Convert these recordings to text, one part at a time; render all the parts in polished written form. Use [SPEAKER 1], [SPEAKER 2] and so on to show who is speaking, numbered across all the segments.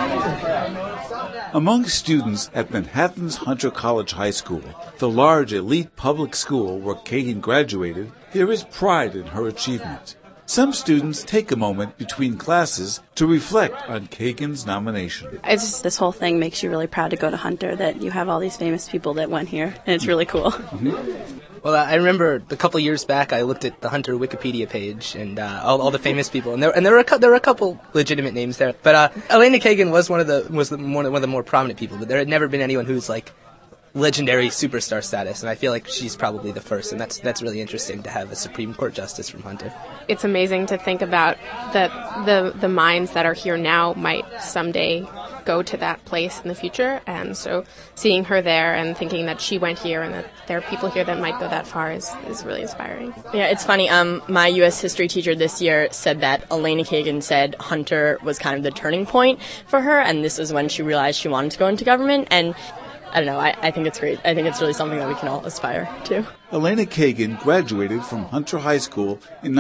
[SPEAKER 1] Among students at Manhattan's Hunter College High School, the large elite public school where Kagan graduated, there is pride in her achievement. Some students take a moment between classes to reflect on Kagan's nomination.
[SPEAKER 2] It's just, this whole thing makes you really proud to go to Hunter, that you have all these famous people that went here, and it's really cool.
[SPEAKER 3] Well, I remember a couple years back I looked at the Hunter Wikipedia page and all the famous people, and there were a couple legitimate names there. But Elena Kagan was one of the more prominent people, but there had never been anyone who's like legendary superstar status, and I feel like she's probably the first, and that's really interesting to have a Supreme Court justice from Hunter.
[SPEAKER 4] It's amazing to think about that the minds that are here now might someday go to that place in the future, and so seeing her there and thinking that she went here and that there are people here that might go that far is really inspiring.
[SPEAKER 5] Yeah, it's funny. My U.S. history teacher this year said that Elena Kagan said Hunter was kind of the turning point for her, and this was when she realized she wanted to go into government, and I don't know, I think it's great. I think it's really something that we can all aspire to.
[SPEAKER 1] Elena Kagan graduated from Hunter High School in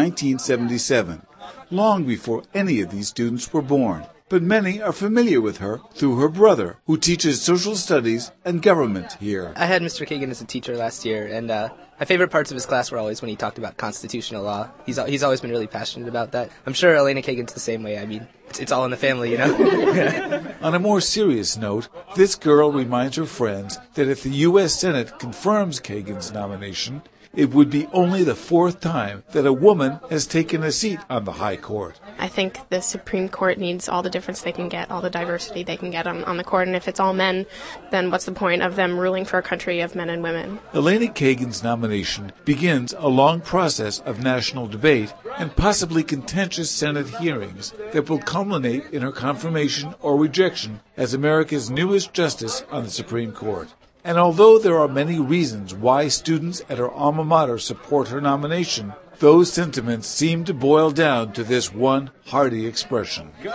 [SPEAKER 1] 1977, long before any of these students were born. But many are familiar with her through her brother, who teaches social studies and government here.
[SPEAKER 3] I had Mr. Kagan as a teacher last year, and my favorite parts of his class were always when he talked about constitutional law. He's always been really passionate about that. I'm sure Elena Kagan's the same way. I mean, it's all in the family, you know?
[SPEAKER 1] On a more serious note, this girl reminds her friends that if the U.S. Senate confirms Kagan's nomination, it would be only the fourth time that a woman has taken a seat on the High Court.
[SPEAKER 4] I think the Supreme Court needs all the difference they can get, all the diversity they can get on the court, and if it's all men, then what's the point of them ruling for a country of men and women?
[SPEAKER 1] Elena Kagan's nomination begins a long process of national debate and possibly contentious Senate hearings that will culminate in her confirmation or rejection as America's newest justice on the Supreme Court. And although there are many reasons why students at her alma mater support her nomination, those sentiments seem to boil down to this one hearty expression.
[SPEAKER 6] Go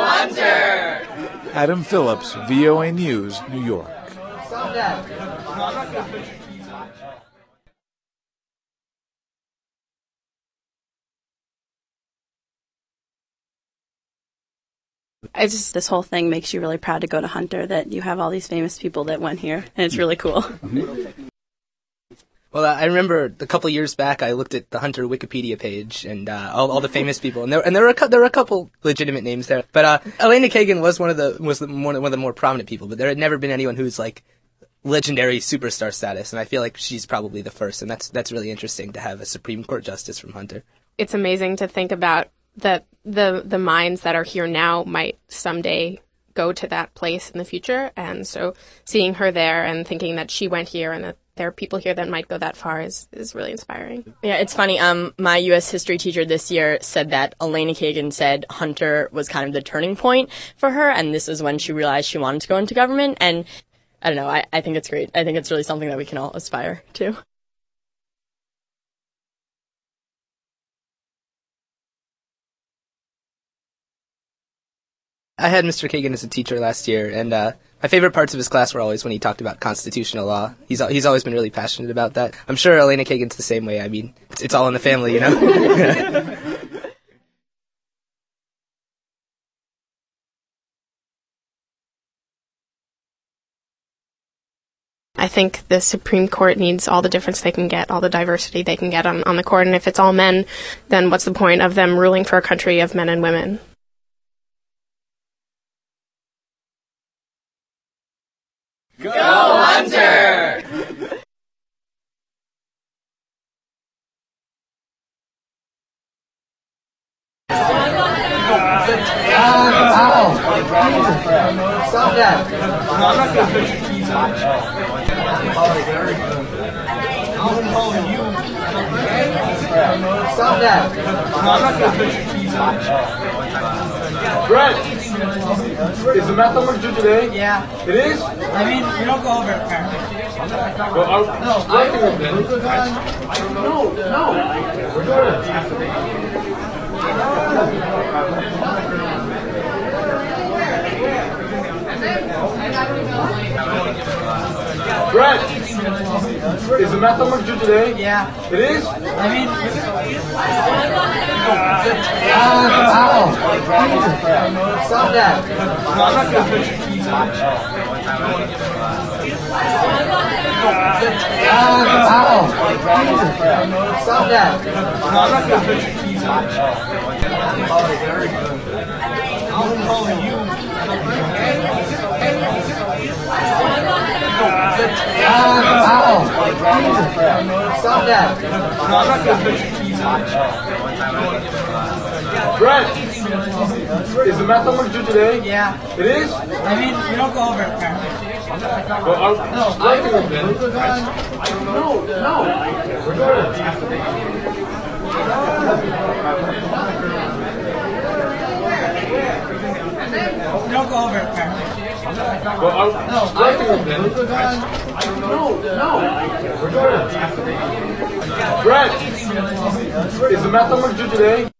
[SPEAKER 6] Hunter!
[SPEAKER 1] Adam Phillips, VOA News, New York.
[SPEAKER 2] It's just, this whole thing makes you really proud to go to Hunter, that you have all these famous people that went here, and it's really cool.
[SPEAKER 3] Well, I remember a couple years back I looked at the Hunter Wikipedia page and all the famous people, and there were a couple legitimate names there. But Elena Kagan was one of the more prominent people, but there had never been anyone who's like legendary superstar status, and I feel like she's probably the first, and that's really interesting to have a Supreme Court justice from Hunter.
[SPEAKER 4] It's amazing to think about that the minds that are here now might someday go to that place in the future, and so seeing her there and thinking that she went here and that there are people here that might go that far is really inspiring.
[SPEAKER 5] Yeah, it's funny. My U.S. history teacher this year said that Elena Kagan said Hunter was kind of the turning point for her, and this was when she realized she wanted to go into government, and I don't know, I think it's great. I think it's really something that we can all aspire to.
[SPEAKER 3] I had Mr. Kagan as a teacher last year, and my favorite parts of his class were always when he talked about constitutional law. He's always been really passionate about that. I'm sure Elena Kagan's the same way. I mean, it's all in the family, you know?
[SPEAKER 4] I think the Supreme Court needs all the difference they can get, all the diversity they can get on the court, and if it's all men, then what's the point of them ruling for a country of men and women?
[SPEAKER 6] Go Hunter!
[SPEAKER 7] Stop that! Stop that!
[SPEAKER 8] Brett! Is the math homework due today?
[SPEAKER 7] Yeah.
[SPEAKER 8] It is?
[SPEAKER 7] I mean, you don't go over it, apparently.
[SPEAKER 8] Well, I don't know. No. We're doing it. Brett! Is the math homework due today?
[SPEAKER 7] Yeah.
[SPEAKER 8] It is?
[SPEAKER 7] I mean, stop that.
[SPEAKER 8] No, I'm not going to finish it.
[SPEAKER 7] Stop that.
[SPEAKER 8] No, I'm not going to finish it.
[SPEAKER 7] Stop that.
[SPEAKER 8] No, I'm not going to finish it. Brett, is the math homework due today?
[SPEAKER 7] Yeah.
[SPEAKER 8] It is?
[SPEAKER 7] I mean, you don't go over it, apparently.
[SPEAKER 8] Well, writing with them. No. We're good.
[SPEAKER 7] You don't go over it, apparently.
[SPEAKER 8] Well, writing with them. No. We're good. Brett, is the math homework due today?